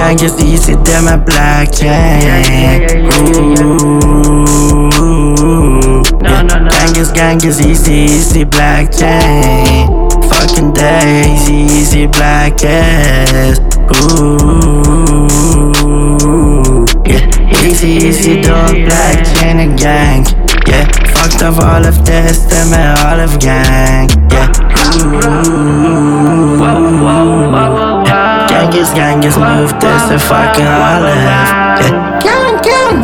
gang is easy, they're my black chain. Ooh, yeah. Gang is easy, black chain. Fucking days, easy black ass. Ooh, yeah. Easy dog, black chain and gang. Yeah, fucked up all of this, them and all of gang. Yeah, ooh. Gang is move this and fucking olive. Yeah, gang.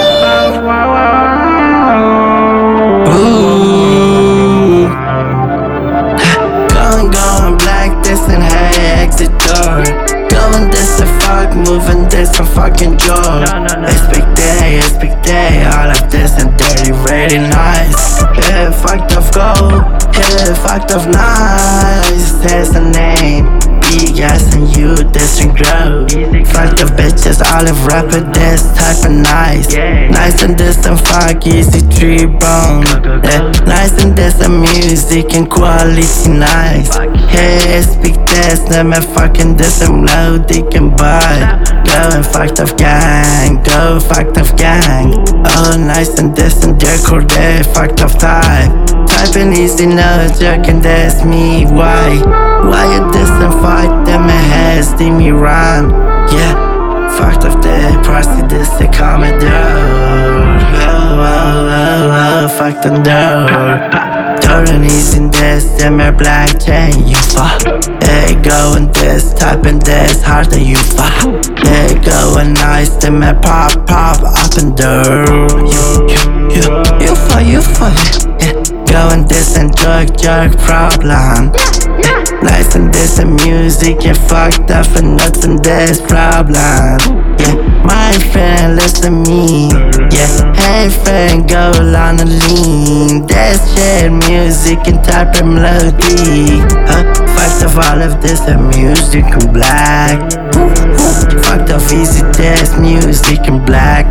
Ooh. Going black this and hey, exit door. Going this and fuck, moving this and fucking jaw. Expect day, all of this and dirty, really nice. Yeah, fucked up gold, yeah, fucked up nice. There's the name. Big ass and you, this and grow. Fuck the bitches, olive rapper, this type of nice. Nice and this and fuck, easy tree bone. Yeah, nice and this and music and quality nice. Hey, speak this, them and fucking this and low, they can buy. Go and fucked up gang, go fucked up gang. Oh, nice and this and decor, they fucked up type. Typing easy, no joking, that's me, why? Why you this and fight them and heads, see me run? Yeah, fucked up the party, this the comedy. Oh, fuck the door. Turning easy in this, them a black chain, you fuck. Yeah, going this, typing this, harder you fuck. Yeah, going nice, them a pop up and down. You fuck. Yeah, going this and jerk problem. Yeah, nice and this and music, yeah, fucked up and nuts and this problem. Yeah, my friend, listen to me. Yeah, hey friend, go on the lean. That shit, music and type of melody. Fucked up all of this and music and black. Fucked up easy, this music and black.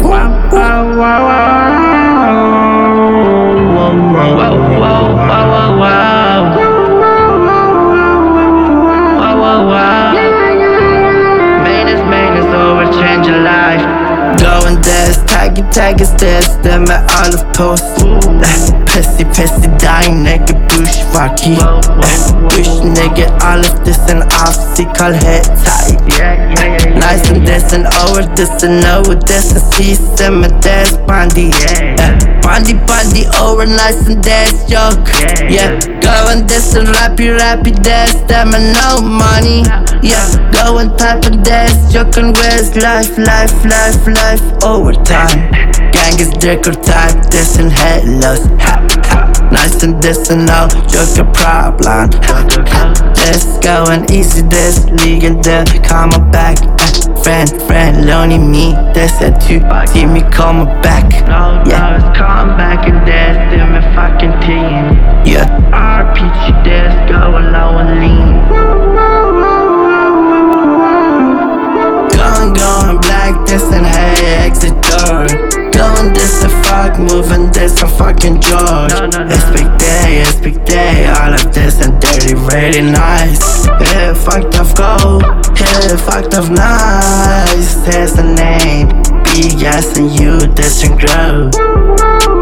Main is over, change your life. Going this, tag is this, them at all of post. Pissy, dying nigga, bush fucky. Bush nigga, all of this and off, see, call head tight. Nice and this and over this and over this and see some of this bandy. Bandy over nice and this joke. Yeah, going this and rappy this, them and no money. Yeah, going type of this, joking with life overtime. Gang is dick or type this and headless. Nice and this and no joke a problem. This going easy, this league and then come back. Friend, lonely me, this said to see me come back. Yeah, it's come back and that's them a fucking team. Yeah, RPG, this go low and lean. Going black, this and hey, exit door. Going this and fuck, moving this and fucking George. Expect day, all of this and dirty, really nice. Yeah, fucked up gold, yeah, fucked up nice. There's the name, big ass and you, this and grow.